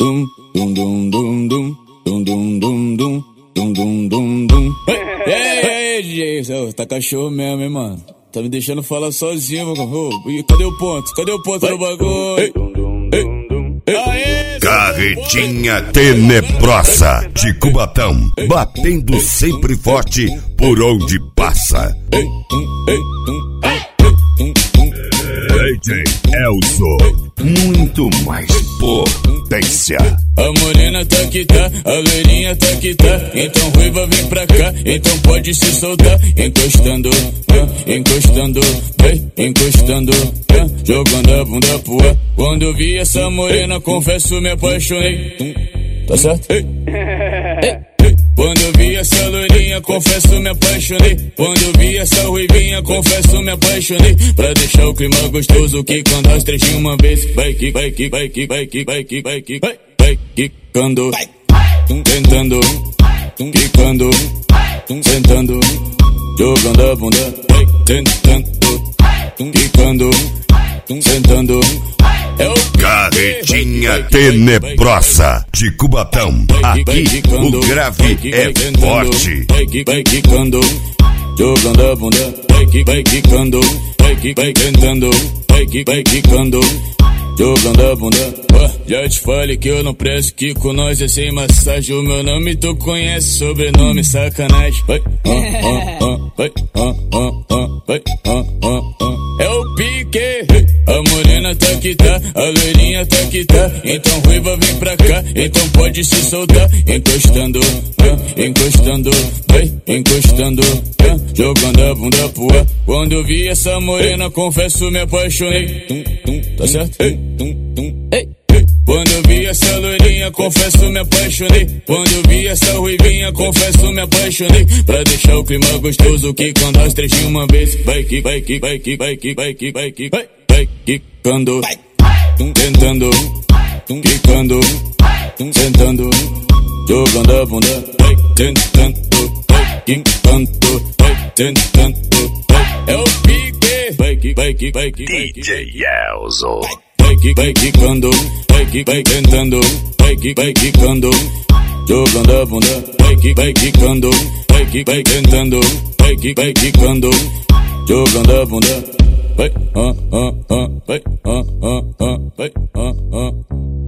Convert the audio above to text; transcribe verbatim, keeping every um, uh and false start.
Dum, dum, dum, dum, dum, dum, dum, dum, dum, dum, dum, dum, dum. Ei, ei, D J, você tá cachorro mesmo, hein, mano? Tá me deixando falar sozinho, meu cachorro. Cadê o ponto? Cadê o ponto do bagulho? Carretinha tenebrosa de Cubatão, batendo sempre forte por onde passa. D J Elzo, muito mais potência. A morena tá que tá, a loirinha tá que tá. Então ruiva vem pra cá, então pode se soltar. Encostando, ah, encostando, ei, encostando, ah, jogando a bunda pro ar. Quando eu vi essa morena, confesso me apaixonei. Tá certo? Ei, ei. Quando eu vi essa loirinha, confesso me apaixonei. Quando eu vi essa ruivinha, confesso me apaixonei. Pra deixar o clima gostoso, que quando as três de uma vez vai que, vai que, vai que, vai que, vai que, vai que, vai, vai quicando, tentando, quicando, sentando, jogando a bunda, vai tentando, quicando, sentando. É o Carretinha tenebrosa de Cubatão. Aqui o grave é forte. Vai quicando, jogando a bunda, vai que, vai quicando, vai que, vai tentando, vai que, vai quicando, jogando a bunda. Oh, já te falei que eu não presto, que com nós é sem massagem. O meu nome tu conhece, sobrenome sacanagem. Vai, ah, ah, ah, vai, ah, ah, ah, vai, ah, ah, ah. É o pique. A morena tá que tá, a loirinha tá que tá. Então ruiva vem pra cá, então pode se soltar. Encostando, ah, encostando, vai, encostando, ah, jogando a bunda pro ar. Quando eu vi essa morena, confesso me apaixonei. Tum, tum, tá certo? Ei, tum, tum, ei. Quando eu vi essa loirinha, confesso me apaixonei. Quando eu vi essa ruivinha, confesso me apaixonei. Pra deixar o clima gostoso, que quando as três de uma vez vai que, vai que, vai que, vai que, vai que, vai que, vai, vai quicando, tentando, quicando, sentando, jogando a bunda, vai tentando, vai quicando, vai tentando, vai. É o pique, vai que, vai que, vai que, vai que, D J Elzo. vai que, vai quicando, vai que, vai tentando, vai que, vai quicando, jogando a bunda, vai que, vai quicando, vai que, vai tentando, vai que, vai quicando, jogando a bunda, vai, ah, ah, ah, vai, ah, ah, ah, vai, ah, ah.